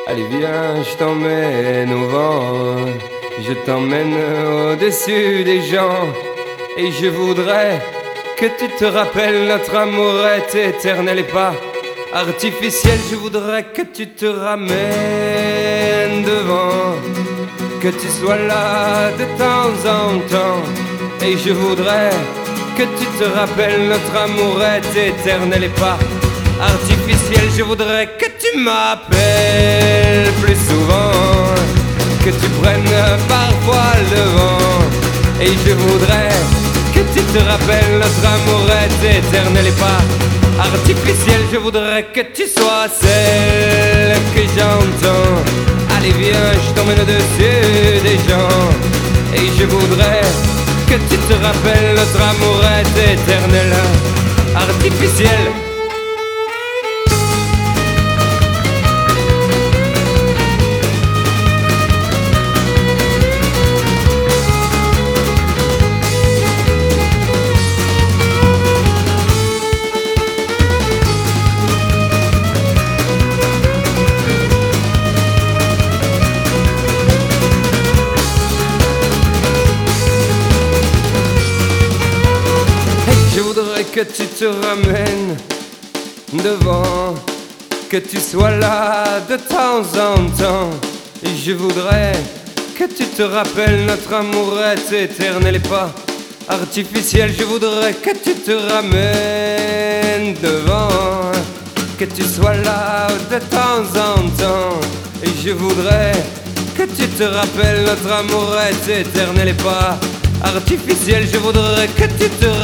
Allez viens, je t'emmène au vent, je t'emmène au-dessus des gens. Et je voudrais que tu te rappelles, notre amour est éternel et pas artificiel. Je voudrais que tu te ramènes devant, que tu sois là de temps en temps. Et je voudrais que tu te rappelles, notre amour est éternel et pas artificiel. Je voudrais que tu m'appelles plus souvent, que tu prennes parfois le vent. Et je voudrais que tu te rappelles, notre amour est éternel et pas artificiel. Je voudrais que tu sois celle que j'entends. Allez viens, je t'emmène au-dessus des gens. Et je voudrais que tu te rappelles, notre amour est éternel, artificiel. Je voudrais que tu te ramènes devant, que tu sois là de temps en temps. Et je voudrais que tu te rappelles, notre amour est éternel et pas artificiel. Je voudrais que tu te ramènes devant, que tu sois là de temps en temps. Et je voudrais que tu te rappelles, notre amour est éternel et pas artificiel. Je voudrais que tu te